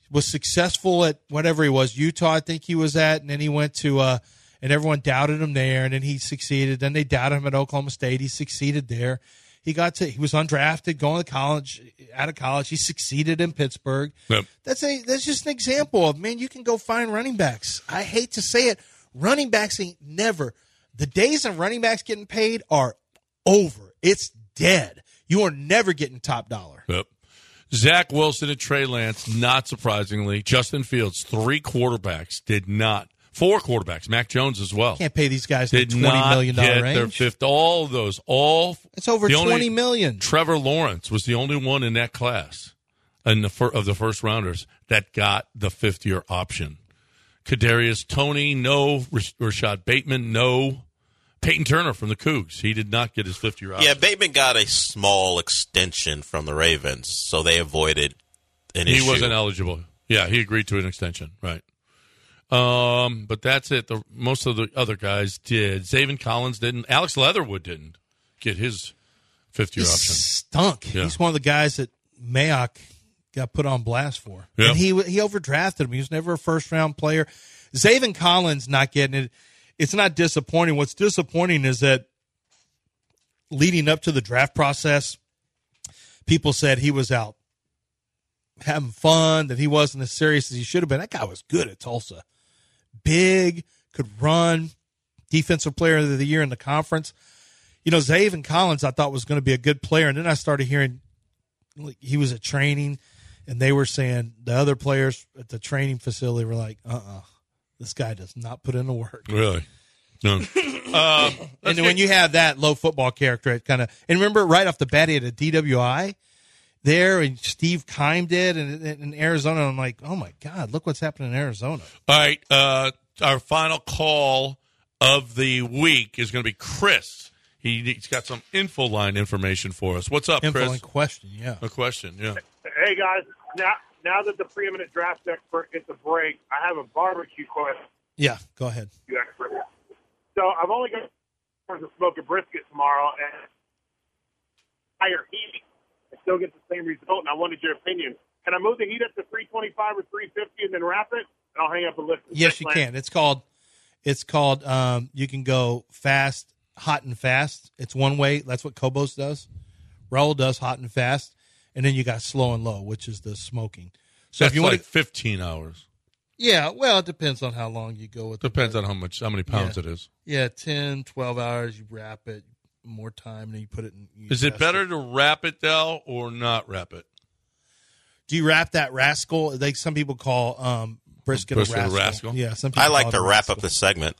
was successful at whatever he was, Utah, I think he was at, and then he went to, uh, and everyone doubted him there, and then he succeeded. Then they doubted him at Oklahoma State. He succeeded there. He got to, he was undrafted, going to college, out of college. He succeeded in Pittsburgh. Yep. That's a, that's just an example of, man, you can go find running backs. I hate to say it. Running backs ain't never, the days of running backs getting paid are over. It's dead. You are never getting top dollar. Yep. Zach Wilson and Trey Lance, not surprisingly. Justin Fields, three quarterbacks did not. Four quarterbacks, Mac Jones as well. Can't pay these guys in Did the twenty not million dollars get range. their fifth. All of those, all It's over the twenty only- million. Trevor Lawrence was the only one in that class, in the fir- of the first rounders, that got the fifth year option. Kadarius Toney, no. Rash- Rashad Bateman, no. Peyton Turner from the Cougs, he did not get his fifth year option. Yeah, Bateman got a small extension from the Ravens, so they avoided an he issue. wasn't eligible. Yeah, he agreed to an extension, right? Um, but that's it. The most of the other guys did. Zaven Collins didn't. Alex Leatherwood didn't get his fifth year He option. stunk. Yeah. He's one of the guys that Mayock got put on blast for. Yeah. And he he overdrafted him. He was never a first round player. Zaven Collins not getting it. It's not disappointing. What's disappointing is that leading up to the draft process, people said he was out having fun, that he wasn't as serious as he should have been. That guy was good at Tulsa. Big, could run, defensive player of the year in the conference. You know, Zaven Collins I thought was going to be a good player, and then I started hearing like, he was at training, and they were saying the other players at the training facility were like, uh-uh, this guy does not put in the work. Really? No. um, And then when you have that low football character, it kind of – and remember right off the bat he had a D W I there, and Steve Keim did in, in Arizona. I'm like, oh, my God, look what's happening in Arizona. All right. Uh, our final call of the week is going to be Chris. He, he's got some info line information for us. What's up, Info Chris? line question, yeah. A question, yeah. Hey, guys. Now, now that the preeminent draft expert gets a break, I have a barbecue question. Yeah, go ahead. You expert. So I've only got to smoke a brisket tomorrow, and higher heat, I still get the same result, and I wanted your opinion. Can I move the heat up to three twenty-five or three fifty and then wrap it? And I'll hang up and listen. Yes, you can. It's called, it's called, um, you can go fast, hot and fast. It's one way. That's what Kobos does. Raul does hot and fast. And then you got slow and low, which is the smoking. So That's if you want like to, fifteen hours. yeah, well, it depends on how long you go with it. Depends on how much, how many pounds Yeah. it is. Yeah, ten, twelve hours, you wrap it, more time, and then you put it in. you Is it rest better to wrap it, Dell, or not wrap it? Do you wrap that rascal? Like some people call um, brisket, Brisket a a rascal. rascal? Yeah, some people I like call to it a wrap rascal. up this segment.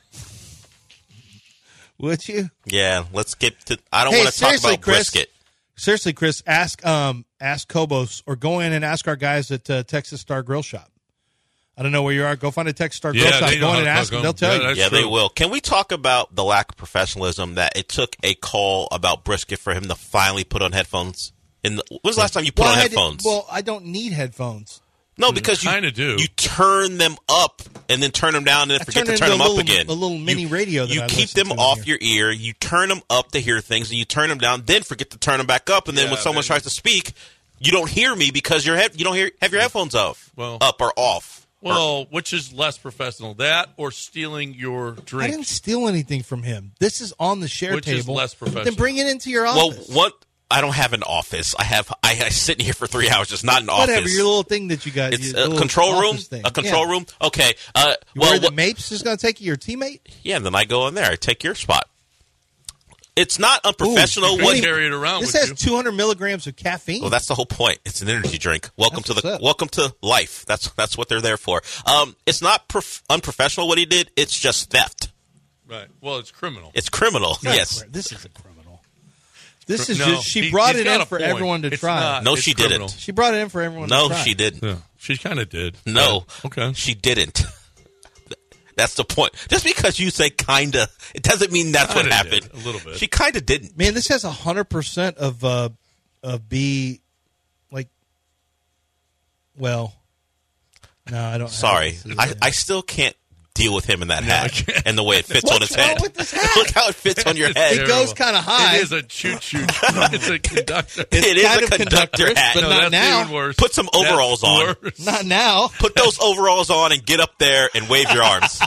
Would you? Yeah, let's get to. I don't Hey, want to talk seriously, about Chris. brisket. Seriously, Chris, ask um, ask Kobos or go in and ask our guys at uh, Texas Star Grill Shop. I don't know where you are. Go find a Texas Star Grill Yeah, Shop. they know Go in how and to ask cook them. They'll them. tell Yeah, you. that's Yeah, they true. will. Can we talk about the lack of professionalism that it took a call about brisket for him to finally put on headphones? In the, when was the last time you put well, on I headphones? did- well, I don't need headphones. no, because you kind of do. You turn them up and then turn them down and then I forget turn to it turn into them a up little- again. a little mini you, radio that You I keep listen them to in off here. your ear. You turn them up to hear things, and you turn them down. Then forget to turn them back up. And then Yeah, when someone then- tries to speak, you don't hear me because your head you don't hear have your headphones off, Well- up or off. Well, which is less professional, that or stealing your I drink? didn't steal anything from him. This is on the share Which is table. less professional. Then bring it into your Well, office. what? I don't have an office. I have. I, I sit in here for three hours. It's not an office. Whatever, your little thing that you got. It's your a little control room. office thing. A control Yeah. room. Okay. Uh, You well, worried that what- Mapes is going to take you your teammate? yeah. And then I go in there. I take your spot. It's not unprofessional. you what? can carry it around This with has you. two hundred milligrams of caffeine. Well, that's the whole point. It's an energy drink. Welcome That's to the what's up. welcome to life. That's that's what they're there for. Um, it's not prof- unprofessional what he did. It's just theft. Right. Well, it's criminal. It's criminal. Not Yes. cri- This is a criminal. This is No, just, she he- brought he's it got in a for point. everyone to It's try. not. No, It's she criminal. didn't. She brought it in for everyone No, to try. she didn't. Yeah, she kind of did. No. Okay. She didn't. That's the point. Just because you say kinda, it doesn't mean that's what Kinda happened. did, a little bit. She kinda didn't. Man, this has one hundred percent of, uh, of B, like, well, no, I don't. Sorry, have I, this. I still can't deal with him in that No, I hat can't. and the way it fits on his What's wrong head. with this hat? Look how it fits on your head. It goes kind of high. It is a choo-choo. It's a conductor. It's It is kind a of conductor conductor, hat. but No, not that's now. even worse. Put some overalls That's on. worse. Not now. Put those overalls on and get up there and wave your arms.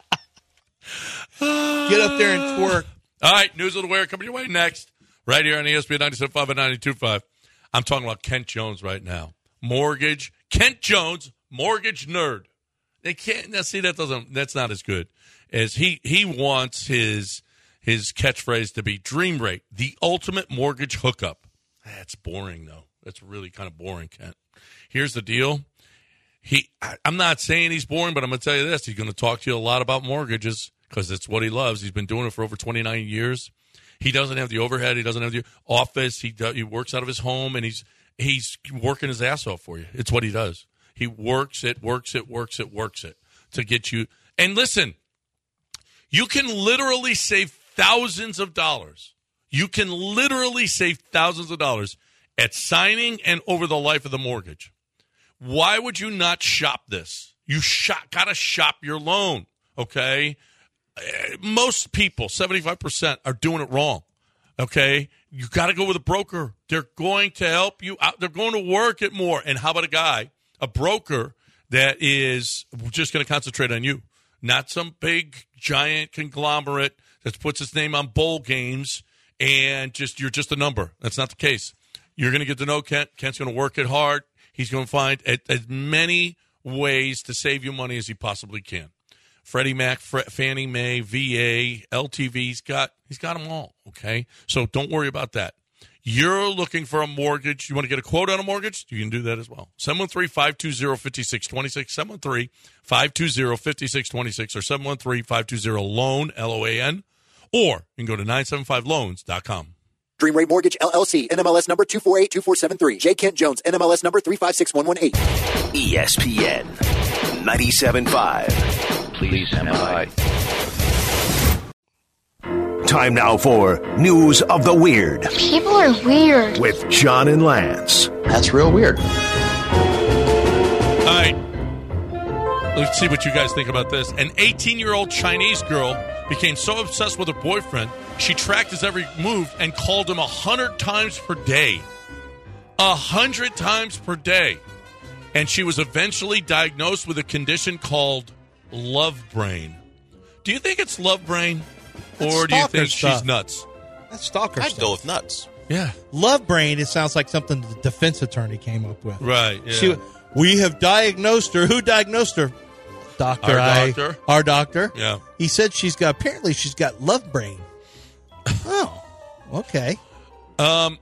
Get up there and twerk. All right, News of the Wear coming your way next. Right here on E S P N ninety-seven point five and ninety-two point five. I'm talking about Kent Jones right now. Mortgage. Kent Jones, mortgage nerd. They can't now see that doesn't that's not as good as he he wants his his catchphrase to be dream rate, the ultimate mortgage hookup. That's boring though. That's really kind of boring, Kent. Here's the deal. He I, I'm not saying he's boring, but I'm going to tell you this. He's going to talk to you a lot about mortgages because it's what he loves. He's been doing it for over twenty-nine years. He doesn't have the overhead. He doesn't have the office. He do, he works out of his home, and he's he's working his ass off for you. It's what he does. He works it, works it, works it, works it to get you. And listen, you can literally save thousands of dollars. You can literally save thousands of dollars at signing and over the life of the mortgage. Why would you not shop this? You shop, gotta shop your loan, okay? Most people, seventy-five percent, are doing it wrong, okay? You got to go with a broker. They're going to help you out. They're going to work it more. And how about a guy, a broker that is just going to concentrate on you, not some big, giant conglomerate that puts its name on bowl games and just you're just a number. That's not the case. You're going to get to know Kent. Kent's going to work it hard. He's going to find as many ways to save you money as he possibly can. Freddie Mac, Fannie Mae, V A, L T V, he's got, he's got them all, okay? So don't worry about that. You're looking for a mortgage. You want to get a quote on a mortgage? You can do that as well. seven one three, five two zero, five six two six, seven one three, five two zero, five six two six, or seven one three, five two zero, LOAN, L O A N, or you can go to nine seven five loans dot com. Dream Rate Mortgage, L L C, N M L S number two four eight two four seven three. J. Kent Jones, N M L S number three five six one one eight. E S P N ninety-seven point five. Please stand by. Time now for News of the Weird. People are weird. With John and Lance. That's real weird. All right. Let's see what you guys think about this. An eighteen-year-old Chinese girl became so obsessed with her boyfriend, she tracked his every move and called him a hundred times per day. A hundred times per day. And she was eventually diagnosed with a condition called love brain. Do you think it's love brain? That's or do you stalker think stuff. she's nuts? That's stalker I'd stuff. go with nuts. Yeah. Love brain, it sounds like something the defense attorney came up with. Right. Yeah. She, we have diagnosed her. Who diagnosed her? Doctor. Our I, doctor. Our doctor. Yeah. He said she's got, apparently she's got love brain. Oh, okay. Um.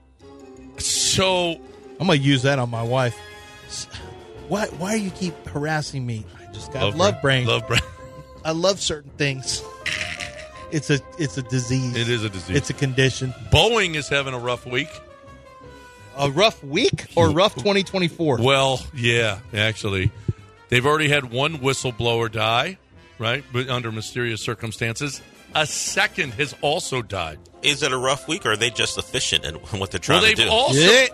So I'm going to use that on my wife. Why Why do you keep harassing me? I just got love, love brain. Love brain. I love certain things. It's a it's a disease. It is a disease. It's a condition. Boeing is having a rough week. A rough week or rough twenty twenty-four? Well, yeah, actually. They've already had one whistleblower die, right? But under mysterious circumstances. A second has also died. Is it a rough week, or are they just efficient in what they're trying well, to they've do? Also, Yeah.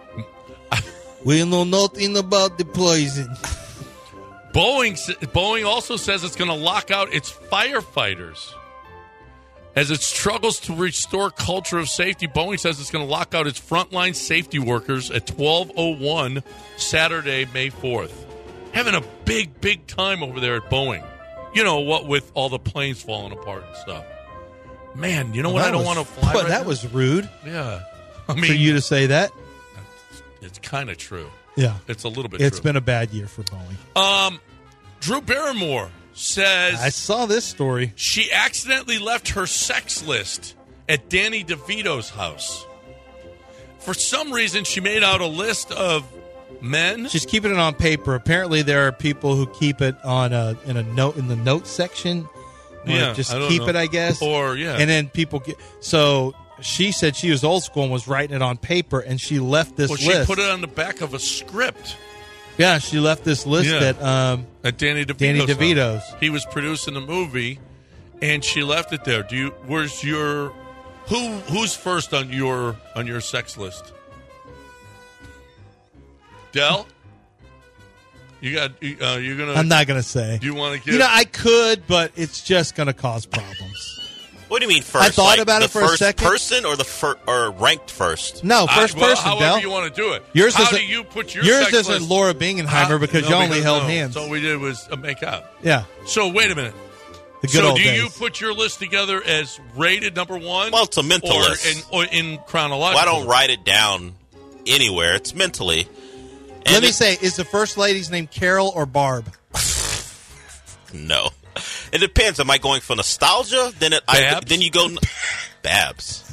We know nothing about the poison. Boeing Boeing also says it's going to lock out its firefighters. As it struggles to restore culture of safety, Boeing says it's going to lock out its frontline safety workers at twelve oh one Saturday, May fourth. Having a big, big time over there at Boeing. You know, what with all the planes falling apart and stuff. Man, you know Well, what that I don't was- want to fly Well, right that now? was rude Yeah. I mean, for you to say that. it's kind of true. Yeah. It's a little bit It's true. been a bad year for Boeing. Um, Drew Barrymore says I saw this story. she accidentally left her sex list at Danny DeVito's house. For some reason, she made out a list of men. She's keeping it on paper. Apparently, there are people who keep it on a in a note in the notes section. Or Yeah, just I don't keep know. it, I guess. Or, yeah. and then people get. So she said she was old school and was writing it on paper, and she left this well, she list. put it on the back of a script yeah, she left this list Yeah. at um, at Danny DeVito's. Danny house. DeVito's. He was producing the movie, and she left it there. Do you? Where's your? Who? Who's first on your on your sex list? Del? You got. Uh, you're gonna. I'm not gonna say. Do you want to give? You know, I could, but it's just gonna cause problems. What do you mean first? I thought like about the it for first a second. Person or the fir- or ranked first? No, first I, well, person. However Del. you want to do it. Yours How isn't, do you put your yours sex isn't list? Laura Bingenheimer because no, you only because, held no. hands. So all we did was uh, make out. Yeah. So wait a minute. The good so old do days. you put your list together as rated number one? Well, it's a mental or list. In, or in chronological. Well, I don't write it down anywhere. It's mentally. And Let me it, say, is the first lady's name Carol or Barb? No. It depends. Am I going for nostalgia? Then it. I, then you go. Babs.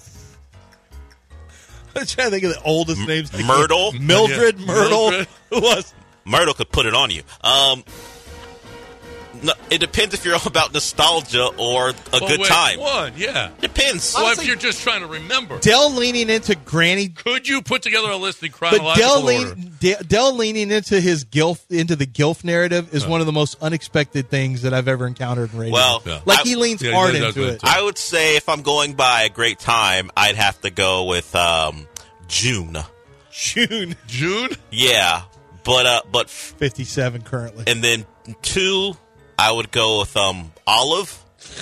I'm trying to think of the oldest names. Myrtle. Mildred. Yeah. Myrtle. Mildred. Who was? Myrtle could put it on you. Um, no, it depends if you're all about nostalgia or a well, good wait, time. One, yeah. Depends. Well, Honestly, if you're just trying to remember. Dell leaning into Granny. Could you put together a list in But chronological Dell, order? lean, De- Dell leaning into his Gilf into the Gilf narrative is Huh. one of the most unexpected things that I've ever encountered in radio. Well, Yeah. like I- he leans Yeah, he hard does into that it. too. I would say if I'm going by a great time, I'd have to go with um, June. June June? Yeah, but uh, but fifty-seven currently. and then two, I would go with um Olive.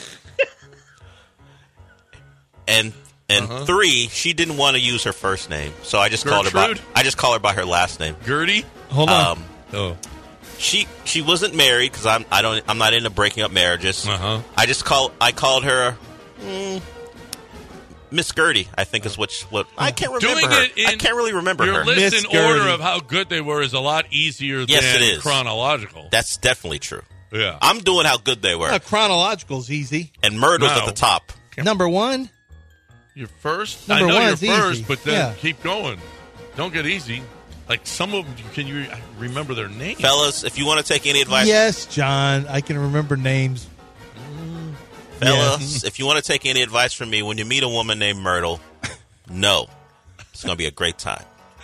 and and Uh-huh. three, she didn't want to use her first name, so I just called her by Gertrude? I just call her by her last name. Gertie? Hold on. Um, Oh. she she wasn't married because I'm I don't I'm not into breaking up marriages. Uh-huh. I just call I called her mm, Miss Gertie. I think is which what I can't remember Doing her. it in I can't really remember Your her. list Miss in Gertie. order of how good they were is a lot easier Yes, than it is. chronological. That's definitely true. Yeah. I'm doing how good they were, Uh, chronological's easy. and Myrtle's No. at the top. Number one. You're first? Number I know one you're is easy. first, but then Yeah. keep going. Don't get easy. Like some of them, can you remember their names? Fellas, if you want to take any advice, Yes, John. I can remember names. fellas, if you want to take any advice from me, when you meet a woman named Myrtle, no, it's going to be a great time.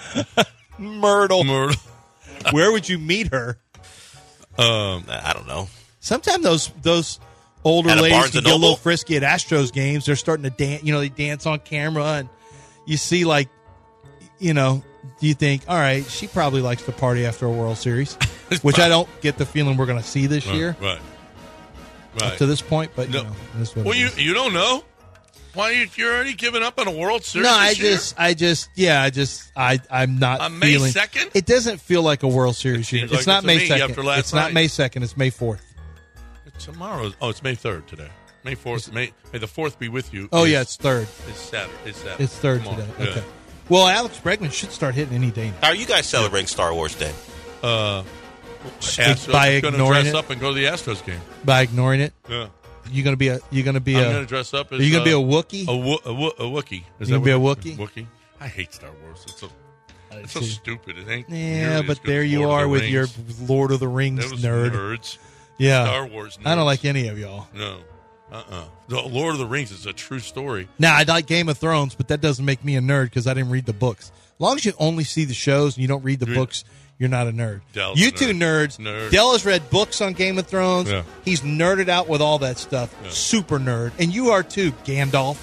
Myrtle. Myrtle. Where would you meet her? Um, I don't know. Sometimes those those older At a ladies Barnes can and get a little Noble? frisky at Astros games. They're starting to dance. You know, they dance on camera, and you see like, you know, do you think, all right, she probably likes to party after a World Series, which I don't get the feeling we're going to see this right, year Right. up Right. to this point. But No. you know, that's what Well, it you is. you don't know. Why you, you're already giving up on a World Series? No, I this year? just, I just, yeah, I just, I, I'm not On May feeling. second? It doesn't feel like a World Series It year. seems It's like not it to May me second. after last It's not night. May second. It's May fourth. Tomorrow. Oh, it's May third today. May fourth. May May the fourth be with you. Oh is- yeah, it's third. It's Saturday. It's Saturday. It's third Tomorrow. today. Yeah. Okay. Well, Alex Bregman should start hitting any day now. How are you guys celebrating Star Wars Day? Uh, Just Astros by is going to ignoring dress it? up and go to the Astros game. By ignoring it, Yeah. you gonna be a you gonna be I'm a going to dress up as. are you gonna be a uh, Wookiee? A, wo- a, wo- a Wookiee. Is You that gonna be a what- Wookiee? Wookiee. I hate Star Wars. It's so, it's so see. stupid. It ain't. Yeah, nearly as but good there as you Lord of are the with Rings. your Lord of the Rings Those nerd. nerds. Yeah, Star Wars. Nerds. I don't like any of y'all. No. Uh-uh. The Lord of the Rings is a true story. Now I like Game of Thrones, but that doesn't make me a nerd because I didn't read the books. As long as you only see the shows and you don't read the Read- books, you're not a nerd. Dell's you a two nerd. nerds. Nerd. Dell has read books on Game of Thrones. Yeah. He's nerded out with all that stuff. Yeah. Super nerd, and you are too, Gandalf.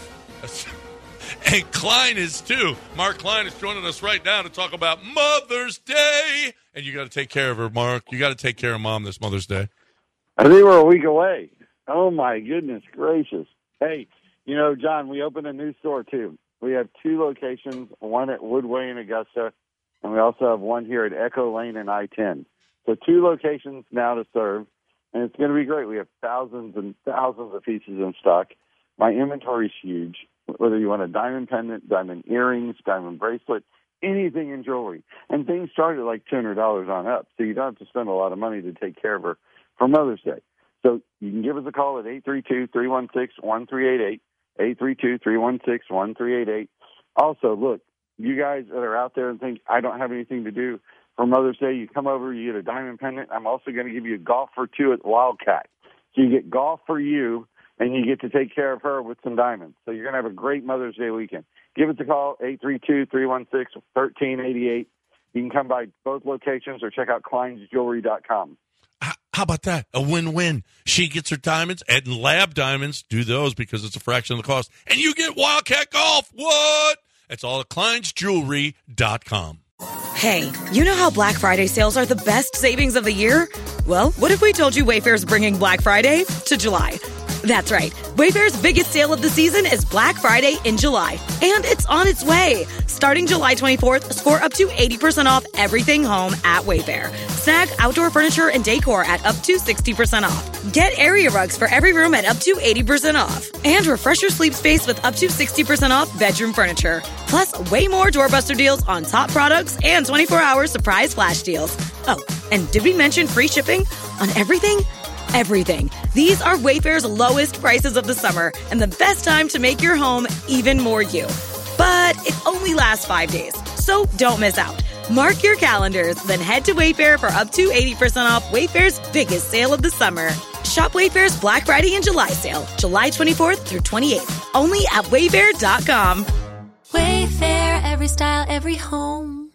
And Klein is too. Mark Klein is joining us right now to talk about Mother's Day. And you got to take care of her, Mark. You got to take care of Mom this Mother's Day. I think we're a week away. Oh, my goodness gracious. Hey, you know, John, we opened a new store, too. We have two locations, one at Woodway in Augusta, and we also have one here at Echo Lane and I ten. So two locations now to serve, and it's going to be great. We have thousands and thousands of pieces in stock. My inventory is huge, whether you want a diamond pendant, diamond earrings, diamond bracelet, anything in jewelry. And things start at like two hundred dollars on up, so you don't have to spend a lot of money to take care of her for Mother's Day. So you can give us a call at eight three two, three one six, one three eight eight, eight three two, three one six, one three eight eight. Also, look, you guys that are out there and think, I don't have anything to do for Mother's Day, you come over, you get a diamond pendant. I'm also going to give you a golf for two at Wildcat. So you get golf for you, and you get to take care of her with some diamonds. So you're going to have a great Mother's Day weekend. Give us a call, eight three two, three one six, one three eight eight. You can come by both locations or check out kleins jewelry dot com. How about that? A win-win. She gets her diamonds, and Lab Diamonds do those because it's a fraction of the cost. And you get Wildcat Golf. What? It's all at kleins jewelry dot com. Hey, you know how Black Friday sales are the best savings of the year? Well, what if we told you Wayfair's bringing Black Friday to July? That's right. Wayfair's biggest sale of the season is Black Friday in July. And it's on its way. Starting July twenty-fourth, score up to eighty percent off everything home at Wayfair. Snag outdoor furniture and decor at up to sixty percent off. Get area rugs for every room at up to eighty percent off. And refresh your sleep space with up to sixty percent off bedroom furniture. Plus, way more doorbuster deals on top products and twenty-four hour surprise flash deals. Oh, and did we mention free shipping on everything? Everything. These are Wayfair's lowest prices of the summer and the best time to make your home even more you. But it only lasts five days, so don't miss out. Mark your calendars, then head to Wayfair for up to eighty percent off Wayfair's biggest sale of the summer. Shop Wayfair's Black Friday and July sale, July twenty-fourth through twenty-eighth, only at wayfair dot com. Wayfair, every style, every home.